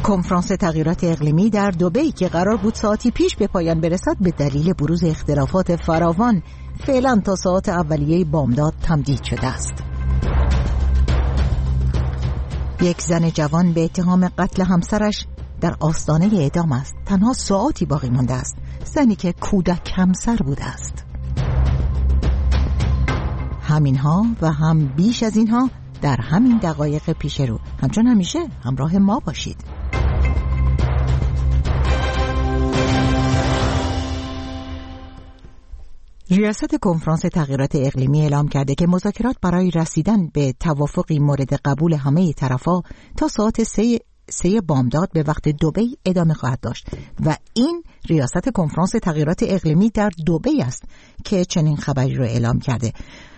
کنفرانس تغییرات اقلیمی در دبی که قرار بود ساعتی پیش به پایان برسد به دلیل بروز اختلافات فراوان فعلا تا ساعات اولیه بامداد تمدید شده است. یک زن جوان به اتهام قتل همسرش در آستانه اعدام است. تنها ساعاتی باقی مانده است. زنی که کودک همسر بوده است. همینها و هم بیش از اینها در همین دقایق پیش رو. همچون همیشه همراه ما باشید. ریاست کنفرانس تغییرات اقلیمی اعلام کرده که مذاکرات برای رسیدن به توافقی مورد قبول همه طرفا تا ساعت 3 بامداد به وقت دبی ادامه خواهد داشت و این ریاست کنفرانس تغییرات اقلیمی در دبی است که چنین خبری رو اعلام کرده.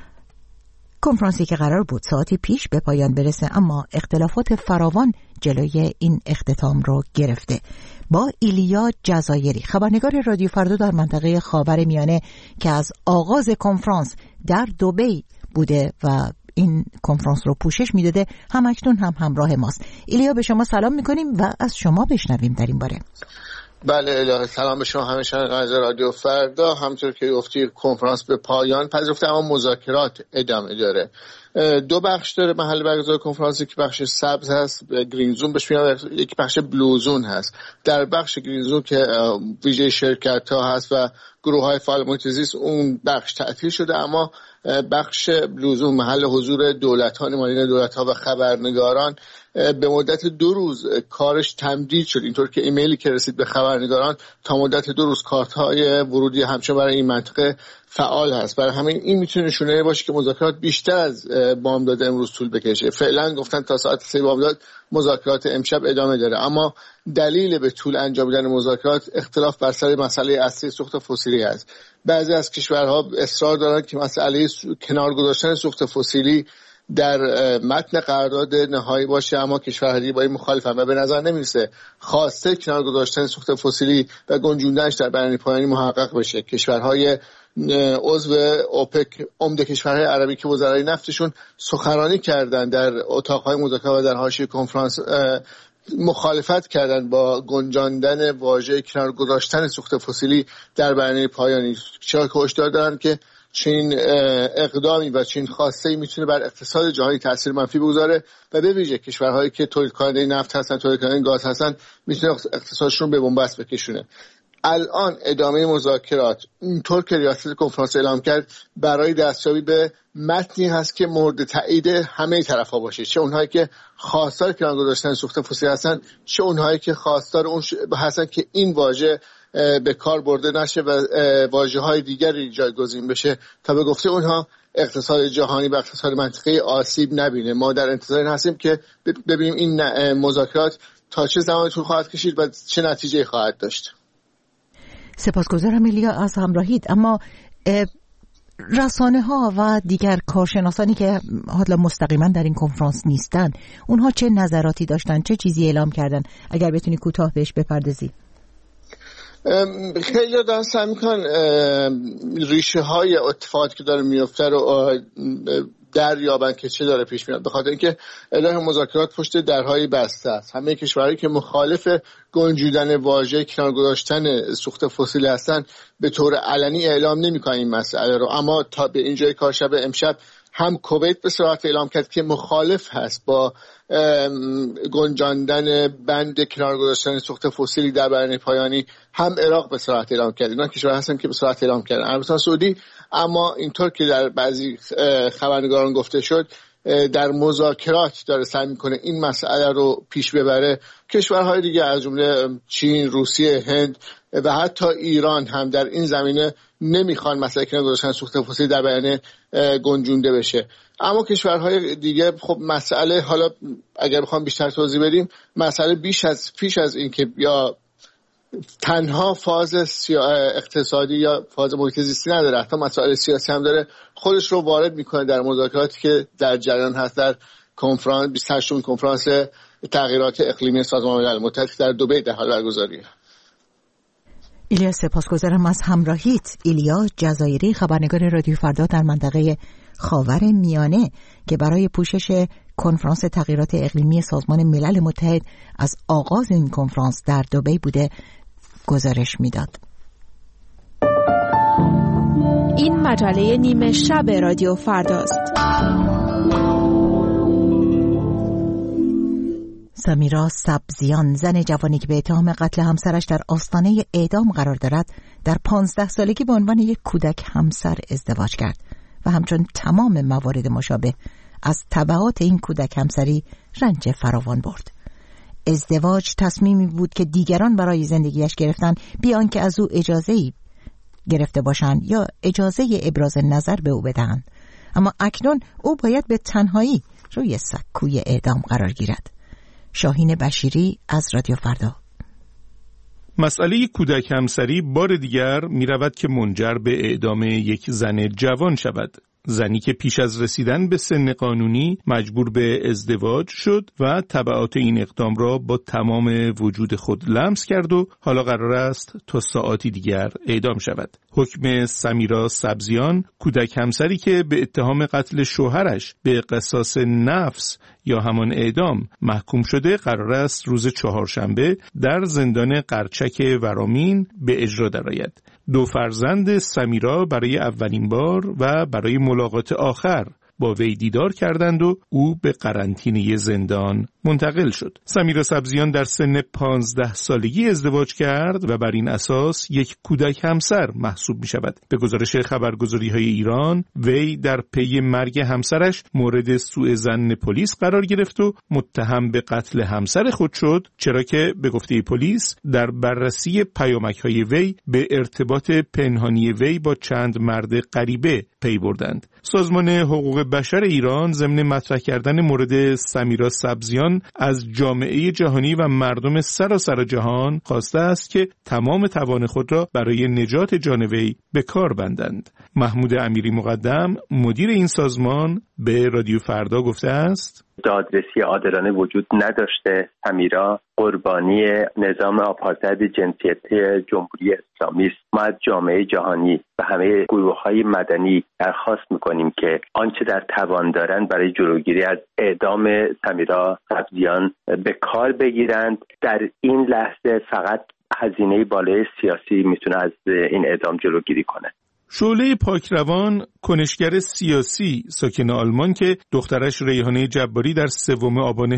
کنفرانسی که قرار بود ساعتی پیش به پایان برسه اما اختلافات فراوان جلوی این اختتام رو گرفته. با ایلیا جزایری خبرنگار رادیو فردا در منطقه خاورمیانه که از آغاز کنفرانس در دبی بوده و این کنفرانس رو پوشش میداده همکنون هم همراه ماست. ایلیا به شما سلام میکنیم و از شما بشنویم در این باره. بله الهی سلام به شما همه شنوندگان رادیو فردا. همونطور که گفتی کنفرانس به پایان پذیرفته اما مذاکرات ادامه داره. دو بخش داره محل برگزاری کنفرانسی که بخش سبز هست گرین زون بهش میگن، یک بخش بلو زون هست. در بخش گرین زون که ویژه شرکت ها هست و گروه های فعال محیط زیست اون بخش تعطیل شده، اما بخش بلو زون محل حضور دولت ها، نمایندگان دولت ها و خبرنگاران به مدت 2 روز کارش تمدید شد، اینطور که ایمیلی که رسید به خبرنگاران تا مدت 2 روز کارت‌های ورودی همچنان برای این منطقه فعال هست. برای همین این میتونه نشونه باشه که مذاکرات بیشتر از بامداد امروز طول بکشه. فعلا گفتن تا ساعت 3 بامداد مذاکرات امشب ادامه داره، اما دلیل به طول انجام دادن مذاکرات اختلاف بر سر مسئله اصلی سوخت فسیلی است. بعضی از کشورها اصرار دارند که مسئله کنار گذاشتن سوخت فسیلی در متن قرارداد نهایی باشه، اما کشورها دیگه با این مخالفن و به نظر نمیرسه خواسته کنار گذاشتن سوخت فسیلی و گنجوندنش در بیانیه پایانی محقق بشه. کشورهای عضو اوپک، عمده کشورهای عربی که وزرای نفتشون سخنرانی کردن در اتاقهای مذاکره و در حاشیه کنفرانس مخالفت کردن با گنجاندن واژه کنار گذاشتن سوخت فسیلی در بیانیه پایانی، چرا که هشدار دارن که چین اقدامی و چین خواسته میتونه بر اقتصاد جهانی تاثیر منفی بگذاره و به ویژه کشورهایی که تولید کننده نفت هستن، تولید کننده گاز هستن، میتونه اقتصادشون به بنبست بکشونه. الان ادامه مذاکرات اونطور که ریاست کنفرانس اعلام کرد برای دستیابی به متنی هست که مورد تایید همه طرف‌ها باشه، چه اونهایی که خواستار کنار گذاشتن سوخت فسیلی هستن، چه اونهایی که خواستار اون هستن که این واژه به کار برده نشه و واژه‌های دیگری جایگزین بشه تا به گفته اونها اقتصاد جهانی و اقتصاد منطقه‌ای آسیب نبینه. ما در انتظار هستیم که ببینیم این مذاکرات تا چه زمانی طول خواهد کشید و چه نتیجه‌ای خواهد داشت. سپاسگزارم ایلیا از همراهیت. اما رسانه‌ها و دیگر کارشناسانی که حالا مستقیما در این کنفرانس نیستن، اونها چه نظراتی داشتن، چه چیزی اعلام کردن؟ اگر بتونی کوتاه بهش بپردازی. خیلی دارن سعی میکنن ریشه های اتفاقاتی که داره میفته رو دریابن که چه داره پیش میاد، به خاطر اینکه الهی مذاکرات پشت درهای بسته است. همه کشورهایی که مخالف گنجیدن واژه کنار گذاشتن سوخت فسیلی هستن به طور علنی اعلام نمیکنن این مسئله رو، اما تا به اینجای کار شب امشب هم کویت به صراحت اعلام کرد که مخالف هست با گنجاندن بند کنار گذاشتن سوخت فسیلی در بیانیه پایانی، هم عراق به صراحت اعلام کرد. اینا کشورها هستن که به صراحت اعلام کردن. عربستان سعودی اما اینطور که در بعضی خبرنگاران گفته شد در مذاکرات داره سعی میکنه این مسئله رو پیش ببره. کشورهای دیگه از جمله چین، روسیه، هند و حتی ایران هم در این زمینه نمیخوان مسئله کنار گذاشتن سوخت فسیلی در بیانیه گنجونده بشه. اما کشورهای دیگه خب مسئله، حالا اگر بخوام بیشتر توضیح بدیم، مسئله پیش از این که یا تنها فاز اقتصادی یا فاز محیط زیستی نداره، حتی مسائل سیاسی هم داره، خودش رو وارد میکنه در مذاکراتی که در جریان هست در کنفرانس 28 کنفرانس تغییرات اقلیمی سازمان ملل متحد در دبی در حال برگزاریه. ایلیا سپاسگزارم از همراهیت. ایلیا جزایری خبرنگار رادیو فردا در منطقه خاورمیانه که برای پوشش کنفرانس تغییرات اقلیمی سازمان ملل متحد از آغاز این کنفرانس در دبی بوده گزارش میداد. این مجله نیمه شب رادیو فرداست. سمیرا سبزیان، زن جوانی که به اتهام قتل همسرش در آستانه اعدام قرار دارد، در 15 سالگی به عنوان یک کودک همسر ازدواج کرد و همچون تمام موارد مشابه از تبعات این کودک همسری رنج فراوان برد. ازدواج تصمیمی بود که دیگران برای زندگیش گرفتن بیان که از او اجازه‌ای گرفته باشند یا اجازه ابراز نظر به او بدهند، اما اکنون او باید به تنهایی روی سکوی اعدام قرار گیرد. شاهین بشیری از رادیو فردا. مسئله کودک همسری بار دیگر می رود که منجر به اعدام یک زن جوان شود. زنی که پیش از رسیدن به سن قانونی مجبور به ازدواج شد و تبعات این اقدام را با تمام وجود خود لمس کرد و حالا قرار است تا ساعاتی دیگر اعدام شود. حکم سمیرا سبزیان، کودک همسری که به اتهام قتل شوهرش به قصاص نفس یا همان اعدام محکوم شده، قرار است روز چهارشنبه در زندان قرچک ورامین به اجرا درآید. 2 فرزند سمیرا برای اولین بار و برای ملاقات آخر با وی دیدار کردند و او به قرنطینه زندان منتقل شد. سمیرا سبزیان در سن 15 سالگی ازدواج کرد و بر این اساس یک کودک همسر محسوب می شود. به گزارش خبرگزاری‌های ایران، وی در پی مرگ همسرش مورد سوء ظن پلیس قرار گرفت و متهم به قتل همسر خود شد، چرا که به گفته پلیس در بررسی پیامک‌های وی به ارتباط پنهانی وی با چند مرد غریبه پی بردند. سازمان حقوق بشر ایران ضمن مطرح کردن مورد سمیرا سبزیان از جامعه جهانی و مردم سراسر جهان خواسته است که تمام توان خود را برای نجات جان وی به کار بندند. محمود امیری مقدم، مدیر این سازمان، به رادیو فردا گفته است: دادرسی عادلانه وجود نداشته. سمیرا قربانی نظام آپارتاید جنسیتی جمهوری اسلامی است. ما از جامعه جهانی و همه گروه‌های مدنی درخواست می‌کنیم که آنچه در توان دارند برای جلوگیری از اعدام سمیرا سبزیان به کار بگیرند. در این لحظه فقط هزینه بالای سیاسی میتونه از این اعدام جلوگیری کنه. شعله پاکروان، کنشگر سیاسی ساکن آلمان که دخترش ریحانه جباری در 3 آبان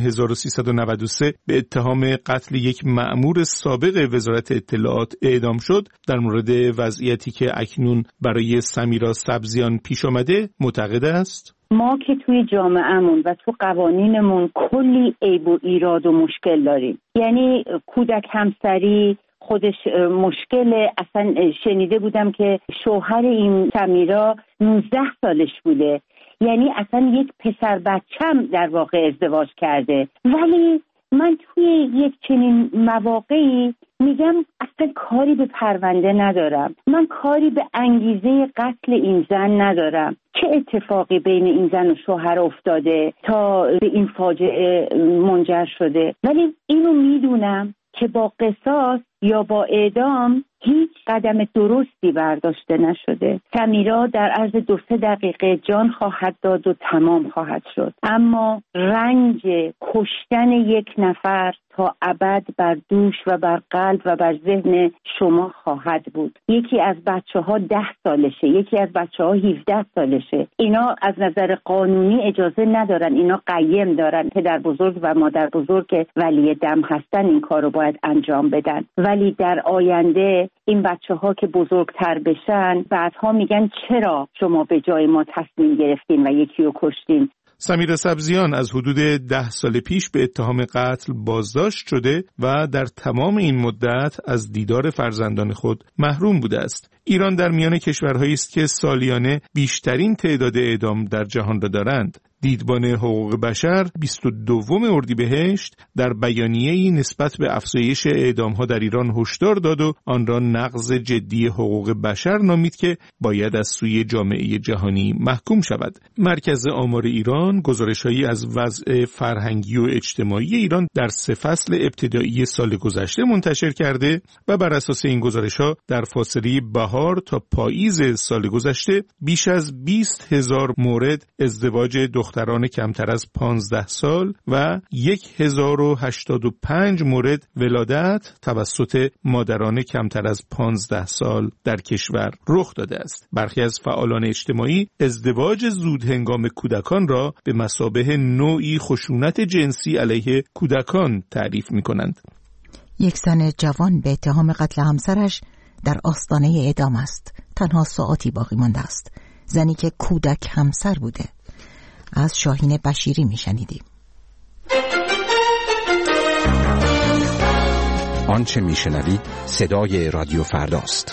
1393 به اتهام قتل یک مأمور سابق وزارت اطلاعات اعدام شد، در مورد وضعیتی که اکنون برای سمیرا سبزیان پیش آمده معتقد است: ما که توی جامعهمون و تو قوانینمون کلی عیب و ایراد و مشکل داریم. یعنی کودک همسری خودش مشکله. اصلا شنیده بودم که شوهر این سمیرا 19 سالش بوده، یعنی اصلا یک پسر بچم در واقع ازدواج کرده. ولی من توی یک چنین مواقعی میگم اصلا کاری به پرونده ندارم، من کاری به انگیزه قتل این زن ندارم. چه اتفاقی بین این زن و شوهر افتاده تا به این فاجعه منجر شده؟ ولی اینو میدونم که با قصاص یا با اعدام هیچ قدم درستی برداشته نشده. سمیرا در عرض 2-3 دقیقه جان خواهد داد و تمام خواهد شد، اما رنج کشتن یک نفر تا ابد بر دوش و بر قلب و بر ذهن شما خواهد بود. یکی از بچه‌ها 10 سالشه، یکی از بچه‌ها 17 سالشه. اینا از نظر قانونی اجازه ندارن، اینا قیم دارن. پدر بزرگ و مادر بزرگ که ولی دم هستن این کارو باید انجام بدن. ولی در آینده این بچه‌ها که بزرگتر بشن بعدها میگن چرا شما به جای ما تصمیم گرفتین و یکی رو کشتین. سمیرا سبزیان از حدود 10 سال پیش به اتهام قتل بازداشت شده و در تمام این مدت از دیدار فرزندان خود محروم بوده است. ایران در میان کشورهایی است که سالیانه بیشترین تعداد اعدام در جهان را دارند. دیدبان حقوق بشر 22 اردیبهشت در بیانیه‌ای نسبت به افزایش اعدام‌ها در ایران هشدار داد و آن را نقض جدی حقوق بشر نامید که باید از سوی جامعه جهانی محکوم شود. مرکز آمار ایران گزارش‌هایی از وضع فرهنگی و اجتماعی ایران در 3 فصل ابتدایی سال گذشته منتشر کرده و بر اساس این گزارش‌ها در فاصله بهار تا پاییز سال گذشته بیش از 20,000 مورد ازدواج دختران کمتر از 15 سال و 1085 مورد ولادت توسط مادران کمتر از 15 سال در کشور رخ داده است. برخی از فعالان اجتماعی ازدواج زود هنگام کودکان را به مثابه نوعی خشونت جنسی علیه کودکان تعریف می‌کنند. یک زن جوان به اتهام قتل همسرش در آستانه اعدام است. تنها ساعاتی باقی مانده است. زنی که کودک همسر بوده. از شاهین بشیری میشنیدیم. آنچه میشنوید صدای رادیو فرداست.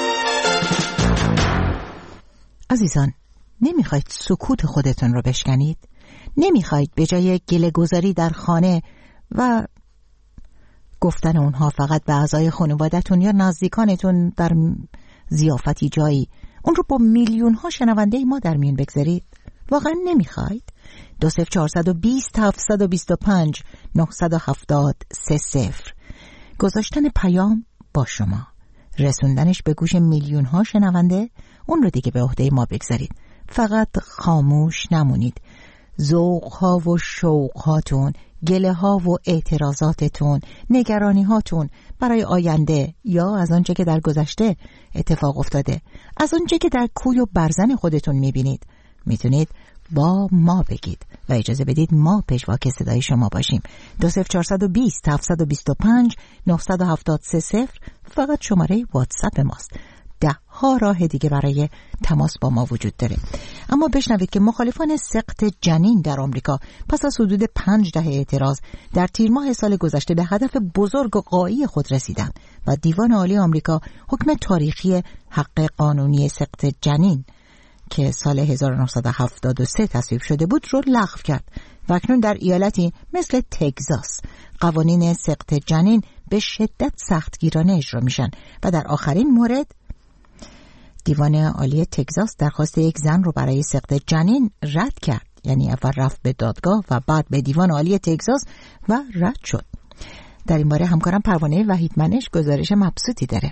عزیزان، نمیخواید سکوت خودتون رو بشکنید؟ نمیخواید به جای گله‌گذاری در خانه و گفتن اونها فقط به اعضای خانواده‌تون یا نزدیکانتون در ضیافتی جایی، اون رو با میلیون ها شنونده ما در میون بگذارید؟ واقعا نمیخواید؟ 20420 725 970 30 گذاشتن پیام با شما، رسوندنش به گوش میلیون ها شنونده، اون رو دیگه به عهده ما بگذارید. فقط خاموش نمونید. ذوق ها و شوق هاتون، گله ها و اعتراضاتتون، نگرانی هاتون برای آینده یا از آنچه که در گذشته اتفاق افتاده، از آنچه که در کوی و برزن خودتون میبینید، میتونید با ما بگید و اجازه بدید ما پژواک صدای شما باشیم. 20420 725 970 30 فقط شماره واتساپ ماست. 10 راه دیگه برای تماس با ما وجود داره. اما بشنوید که مخالفان سقط جنین در آمریکا پس از حدود 5 دهه اعتراض در تیر ماه سال گذشته به هدف بزرگ و غایی خود رسیدند و دیوان عالی آمریکا حکم تاریخی حق قانونی سقط جنین که سال 1973 تصویب شده بود رو لغو کرد و اکنون در ایالتی مثل تگزاس قوانین سقط جنین به شدت سختگیرانه اجرا میشن و در آخرین مورد دیوان عالی تگزاس درخواست یک زن رو برای سقط جنین رد کرد. یعنی اول رفت به دادگاه و بعد به دیوان عالی تگزاس و رد شد. در این باره همکارم پروانه وحیدمنش گزارش مبسوطی داره.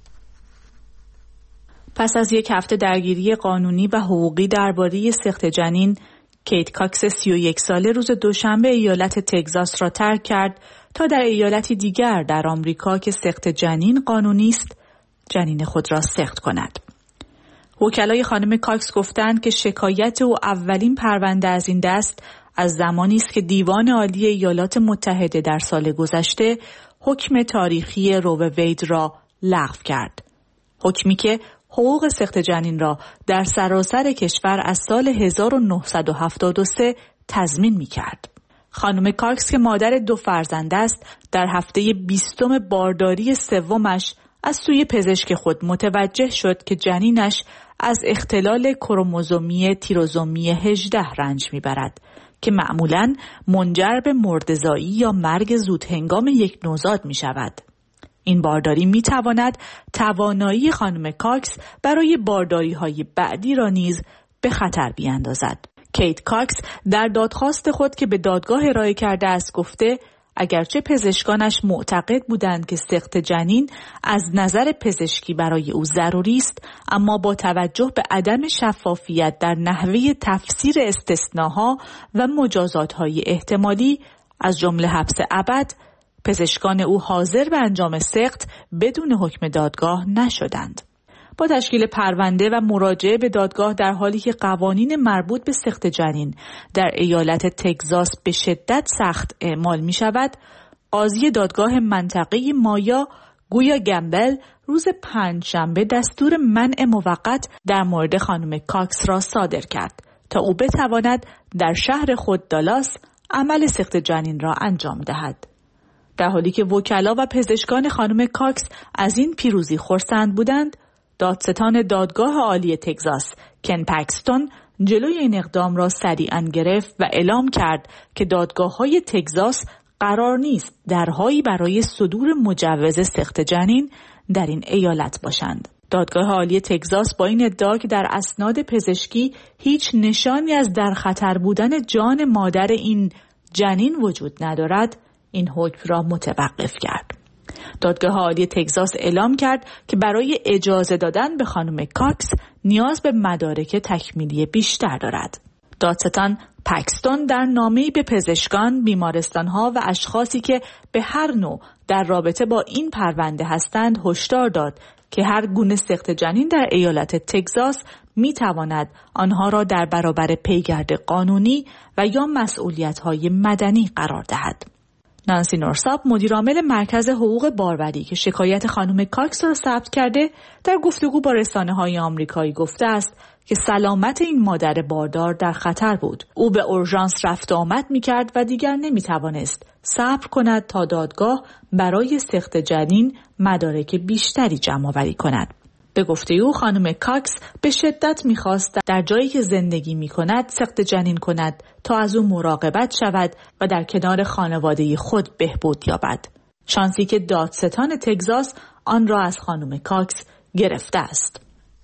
پس از یک هفته درگیری قانونی و حقوقی درباره سقط جنین، کیت کاکس 31 ساله روز دوشنبه ایالت تگزاس را ترک کرد تا در ایالتی دیگر در آمریکا که سقط جنین قانونی است، جنین خود را سقط کند. وکلای خانم کاکس گفتند که شکایت او اولین پرونده از این دست از زمانی است که دیوان عالی ایالات متحده در سال گذشته حکم تاریخی رو وید را لغو کرد. حکمی که حقوق سقط جنین را در سراسر کشور از سال 1973 تضمین می‌کرد. خانم کاکس که مادر 2 فرزند است، در هفته 20 بارداری سومش از سوی پزشک خود متوجه شد که جنینش از اختلال کروموزومی تیروزومی 18 رنج میبرد که معمولاً منجر به مرده‌زایی یا مرگ زودهنگام یک نوزاد می شود. این بارداری می تواند توانایی خانم کاکس برای بارداری های بعدی را نیز به خطر بیاندازد. کیت کاکس در دادخواست خود که به دادگاه ارائه کرده است گفته اگرچه پزشکانش معتقد بودند که سقط جنین از نظر پزشکی برای او ضروری است، اما با توجه به عدم شفافیت در نحوه تفسیر استثناها و مجازات‌های احتمالی از جمله حبس ابد، پزشکان او حاضر به انجام سقط بدون حکم دادگاه نشدند. با تشکیل پرونده و مراجعه به دادگاه در حالی که قوانین مربوط به سقط جنین در ایالت تگزاس به شدت سخت اعمال می شود، قاضی دادگاه منطقه مایا گویا گمبل روز 5 شنبه دستور منع موقت در مورد خانم کاکس را صادر کرد تا او بتواند در شهر خود دالاس عمل سقط جنین را انجام دهد. در حالی که وکلا و پزشکان خانم کاکس از این پیروزی خرسند بودند، دادستان دادگاه عالی تگزاس کن پکستون جلوی این اقدام را سریعاً گرفت و اعلام کرد که دادگاه‌های تگزاس قرار نیست درهایی برای صدور مجوز سقط جنین در این ایالت باشند. دادگاه عالی تگزاس با این ادعا که در اسناد پزشکی هیچ نشانی از در خطر بودن جان مادر این جنین وجود ندارد، این حکم را متوقف کرد. دادگاه عالی تگزاس اعلام کرد که برای اجازه دادن به خانم کاکس نیاز به مدارک تکمیلی بیشتر دارد. دادستان پکستون در نامه‌ای به پزشکان، بیمارستان‌ها و اشخاصی که به هر نوع در رابطه با این پرونده هستند هشدار داد که هر گونه سقط جنین در ایالت تگزاس می‌تواند آنها را در برابر پیگرد قانونی و یا مسئولیت‌های مدنی قرار دهد. نانسی نورساپ، مدیرعامل مرکز حقوق باروری که شکایت خانم کاکس را ثبت کرده، در گفتگو با رسانه‌های آمریکایی گفته است که سلامت این مادر باردار در خطر بود. او به اورژانس رفت آمد می‌کرد و دیگر نمی‌توانست صبر کند تا دادگاه برای سقط جنین مدارک بیشتری جمع‌آوری کند. به گفته او خانم کاکس به شدت می‌خواست در جایی که زندگی می‌کند سقط جنین کند تا از او مراقبت شود و در کنار خانواده خود بهبود یابد. شانسی که دادستان تگزاس آن را از خانم کاکس گرفته است.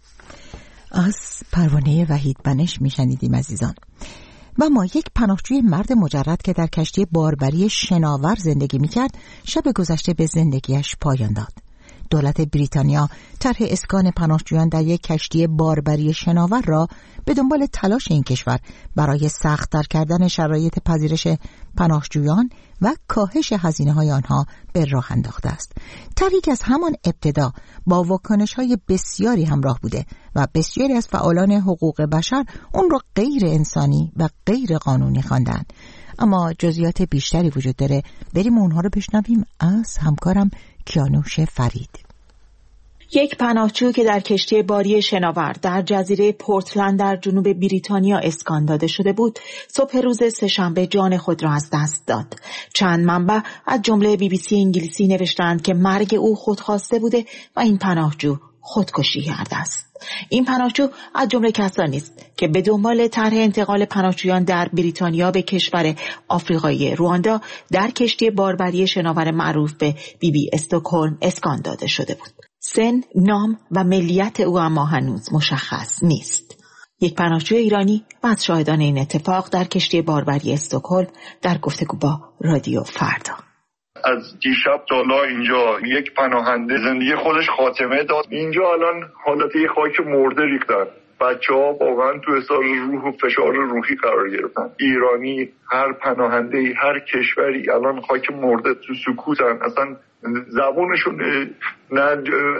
از پروانه وحید بنش میشنیدیم عزیزان. و ما یک پناهجوی مرد مجرد که در کشتی باربری شناور زندگی میکرد شب گذشته به زندگیش پایان داد. دولت بریتانیا طرح اسکان پناهجویان در یک کشتی باربری شناور را به دنبال تلاش این کشور برای سخت‌تر کردن شرایط پذیرش پناهجویان و کاهش هزینه‌های آنها به راه انداخته است. طرحی که از همان ابتدا با واکنش‌های بسیاری همراه بوده و بسیاری از فعالان حقوق بشر اون را غیر انسانی و غیر قانونی خواندند. اما جزئیات بیشتری وجود داره. بریم اونها رو بشنویم از همکارم کیانوش فرید. یک پناهجو که در کشتی باری شناور در جزیره پورتلند در جنوب بریتانیا اسکان داده شده بود، صبح روز سه‌شنبه جان خود را از دست داد. چند منبع از جمله BBC انگلیسی نوشتند که مرگ او خودخواسته بوده و این پناهجو خودکشی کرده است. این پناهجو از جمله کسانی است که به دنبال طرح انتقال پناهجویان در بریتانیا به کشور آفریقایی رواندا در کشتی باربری شناور معروف به بیبی استکهلم اسکان داده شده بود. سن، نام و ملیت او اما هنوز مشخص نیست. یک پناهجوی ایرانی و از شاهدان این اتفاق در کشتی باربری استکهلم در گفتگو با رادیو فردا. از دیشب تا حالا اینجا یک پناهنده زندگی خودش خاتمه داد. اینجا الان حالت یه خاک مرده ریختن. بچه‌ها واقعا تو احساس روح و فشار روحی قرار گرفتن. ایرانی، هر پناهنده‌ای، هر کشوری الان خاک مرده تو سکوتن. اصلا زبونشون نه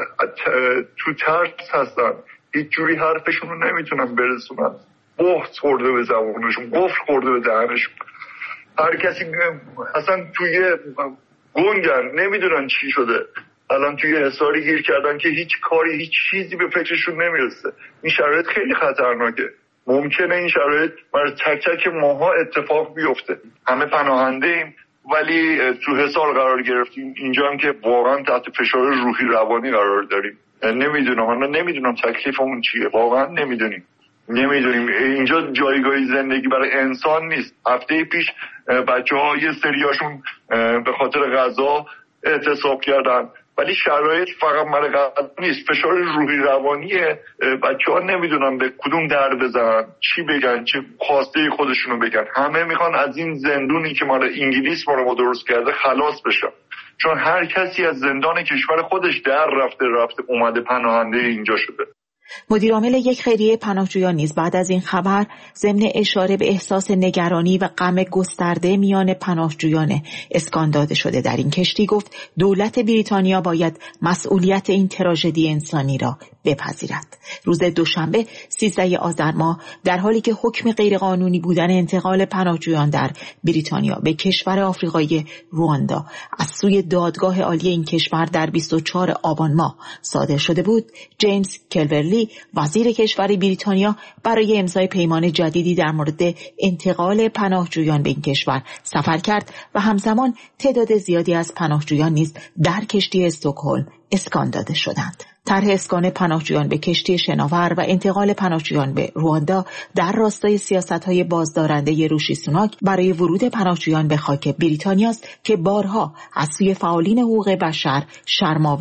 تو ترس هستن. هیچ جوری حرفشون رو نمیتونن برسونن. بهت خورده به زبونشون، قفل خورده به دهنشون. هر کسی اصلا توی گنگن، نمیدونن چی شده. الان توی حصاری گیر کردن که هیچ کاری، هیچ چیزی به فکرشون نمیرسه. این شرایط خیلی خطرناکه. ممکنه این شرایط برای تک تک ماها اتفاق بیفته. همه پناهنده ایم ولی تو حصار قرار گرفتیم. اینجا هم که واقعا تحت فشار روحی روانی قرار داریم. نمیدونم تکلیفمون چیه. واقعا نمیدونیم. اینجا جایگاه زندگی برای انسان نیست. هفته پیش بچه‌ها یه سریاشون به خاطر غذا اعتصاب کردن، ولی شرایط فقط برای غذا نیست. فشار روحی روانیه. بچه‌ها نمیدونن به کدوم در بزنن، چی بگن، چه خواسته خودشونو بگن. همه میخوان از این زندونی که مال انگلیس ما درست کرده خلاص بشن، چون هر کسی از زندان کشور خودش در رفته اومده پناهنده اینجا شده. مدیرعامل یک خیریه پناهجویان نیز بعد از این خبر ضمن اشاره به احساس نگرانی و غم گسترده میان پناهجویان اسکان داده شده در این کشتی گفت دولت بریتانیا باید مسئولیت این تراژدی انسانی را بپذیرد. روز دوشنبه 13 آذر ماه در حالی که حکم غیرقانونی بودن انتقال پناهجویان در بریتانیا به کشور آفریقایی رواندا از سوی دادگاه عالی این کشور در 24 آبان ماه صادر شده بود، جیمز کلورلی وزیر کشور بریتانیا برای امضای پیمان جدیدی در مورد انتقال پناهجویان به این کشور سفر کرد و همزمان تعداد زیادی از پناهجویان نیز در کشتی استکهلم اسکان داده شدند. طرح اسکان پناهجویان به کشتی شناور و انتقال پناهجویان به رواندا در راستای سیاست‌های بازدارنده ریشی سوناک برای ورود پناهجویان به خاک بریتانیا است که بارها از سوی فعالین حقوق بشر شرم‌آور،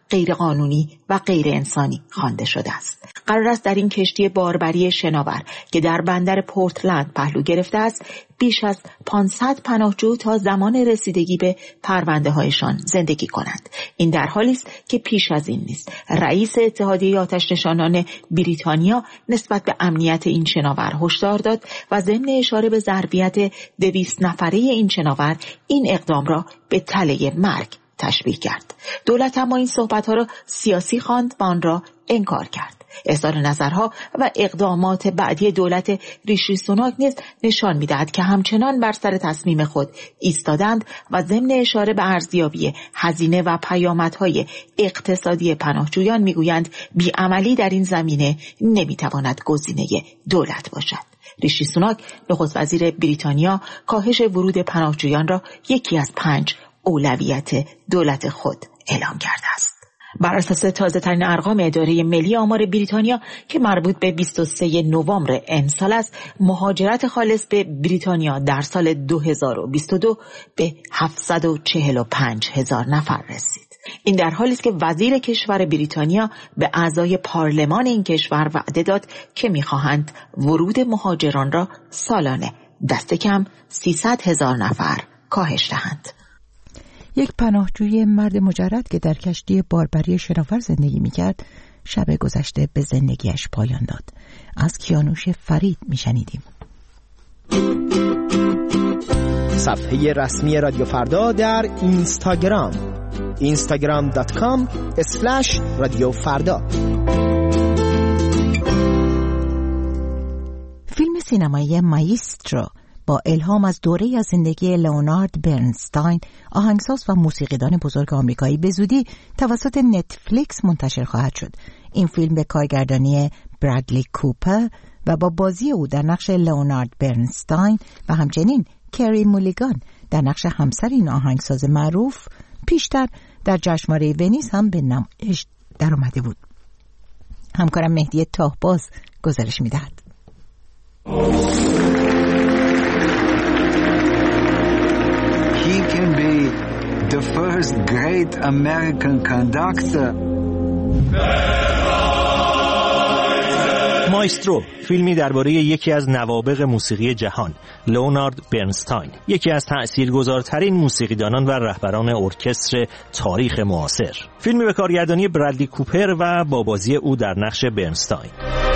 غیرقانونی و غیر انسانی خوانده شده است. قرار است در این کشتی باربری شناور که در بندر پورتلند پهلو گرفته است بیش از 500 پناهجو تا زمان رسیدگی به پرونده هایشان زندگی کنند. این در حالی است که پیش از این نیز رئیس اتحادیه آتش‌نشانان بریتانیا نسبت به امنیت این شناور هشدار داد و ضمن اشاره به ظرفیت 200 نفره این شناور این اقدام را به تله مرگ تشبیه کرد. دولت اما این صحبت‌ها را سیاسی خواند و آن را انکار کرد. اظهار نظرها و اقدامات بعدی دولت ریشی سوناک نیز نشان می‌دهد که همچنان بر سر تصمیم خود ایستادند و ضمن اشاره به ارزیابی هزینه و پیامدهای اقتصادی پناهجویان می‌گویند بی‌عملی در این زمینه نمی‌تواند گزینه دولت باشد. ریشی سوناک نخست وزیر بریتانیا کاهش ورود پناهجویان را یکی از 5 اولویت دولت خود اعلام کرده است. بر اساس تازه‌ترین ارقام اداره ملی آمار بریتانیا که مربوط به 23 نوامبر امسال است، مهاجرت خالص به بریتانیا در سال 2022 به 745,000 نفر رسید. این در حالی است که وزیر کشور بریتانیا به اعضای پارلمان این کشور وعده داد که می‌خواهند ورود مهاجران را سالانه دست کم 300,000 نفر کاهش دهند. یک پناهجوی مرد مجرد که در کشتی باربری شناور زندگی می‌کرد، شب گذشته به زندگیش پایان داد. از کیانوش فرید می‌شنیدیم. صفحه رسمی رادیو فردا در اینستاگرام instagram.com/رادیوفردا. فیلم سینمایی مایسترو با الهام از دوره‌ای از زندگی لئونارد برنستاین، آهنگساز و موسیقیدان بزرگ آمریکایی، به زودی توسط نتفلیکس منتشر خواهد شد. این فیلم به کارگردانی برادلی کوپر و با بازی او در نقش لئونارد برنستاین و همچنین کری مولیگان در نقش همسر این آهنگساز معروف پیشتر در جشنواره ونیز هم به نمایش در آمده بود. همکارم مهدی تاهباز گزارش می‌دهد. He can be the first great American conductor. مایسترو، فیلمی درباره یکی از نوابغ موسیقی جهان، لئونارد برنستاین، یکی از تأثیرگذارترین موسیقیدانان و رهبران ارکستر تاریخ معاصر. فیلمی به کارگردانی برادلی کوپر و با بازی او در نقش برنستاین.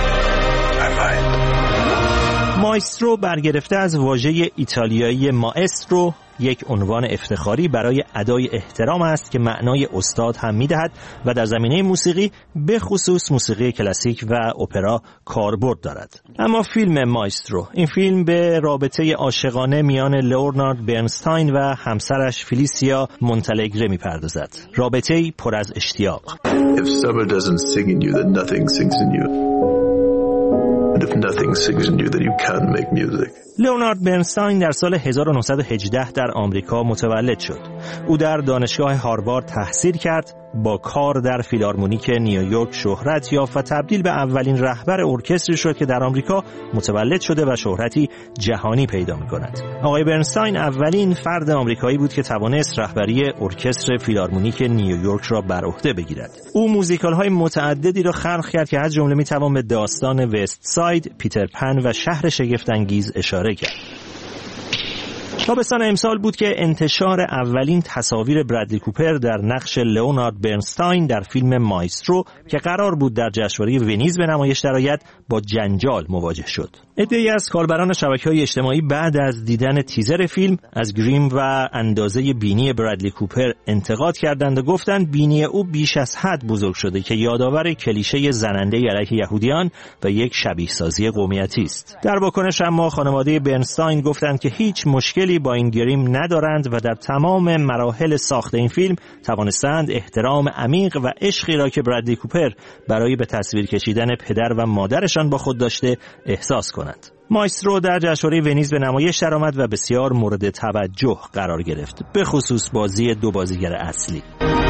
مایسترو برگرفته از واژه ایتالیایی ماسترو، یک عنوان افتخاری برای ادای احترام است که معنای استاد هم می‌دهد و در زمینه موسیقی به خصوص موسیقی کلاسیک و اپرا کاربرد دارد. اما فیلم مایسترو، این فیلم به رابطه عاشقانه میان لئونارد برنستاین و همسرش فلیسیا مونتالگره می‌پردازد. رابطه‌ای پر از اشتیاق. If summer doesn't sing in you, then nothing sings in you. And if nothing sings in you, then you can't make music. لئونارد برنستاین در سال 1918 در آمریکا متولد شد. او در دانشگاه هاروارد تحصیل کرد، با کار در فیلارمونیک نیویورک شهرت یافت و تبدیل به اولین رهبر ارکستری شد که در آمریکا متولد شده و شهرتی جهانی پیدا می‌کند. آقای برنستاین اولین فرد آمریکایی بود که توانست رهبری ارکستر فیلارمونیک نیویورک را بر عهده بگیرد. او موزیکال‌های متعددی را خلق کرد که از جمله می‌توان به داستان وست ساید، پیتر پن و شهر شگفت‌انگیز اشاره کرد. تابستان امسال بود که انتشار اولین تصاویر برادلی کوپر در نقش لئونارد برنستاین در فیلم مایسترو که قرار بود در جشنواره ونیز به نمایش درآید با جنجال مواجه شد. عده‌ای از کاربران شبکه‌های اجتماعی بعد از دیدن تیزر فیلم از گریم و اندازه بینی برادلی کوپر انتقاد کردند و گفتند بینی او بیش از حد بزرگ شده که یادآور کلیشه زننده علیه یهودیان و یک شبیه سازی قومیتی است. در واکنش اما خانواده برنستاین گفتند که هیچ مشکلی با این گریم ندارند و در تمام مراحل ساخت این فیلم توانستند احترام عمیق و عشقی را که برادلی کوپر برای به تصویر کشیدن پدر و مادرشان با خود داشته احساس کنند. مایسترو در جشنواره ونیز به نمایش درآمد و بسیار مورد توجه قرار گرفت، به خصوص بازی دو بازیگر اصلی.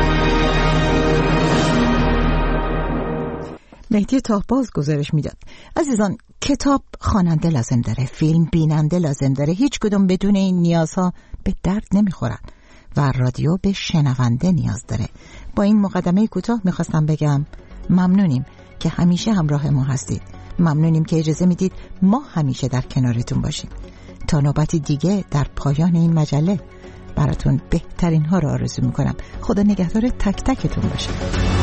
مهدی تاهباز گزارش میداد. عزیزان، کتاب خواننده لازم داره، فیلم بیننده لازم داره. هیچ کدوم بدون این نیازها به درد نمیخورن. و رادیو به شنونده نیاز داره. با این مقدمه کوتاه میخواستم بگم ممنونیم که همیشه همراه ما هستید. ممنونیم که اجازه میدید ما همیشه در کنارتون باشیم. تا نوبتی دیگه در پایان این مجله براتون بهترین ها رو آرزو میکنم. خدا نگهدار تک تکتون باشه.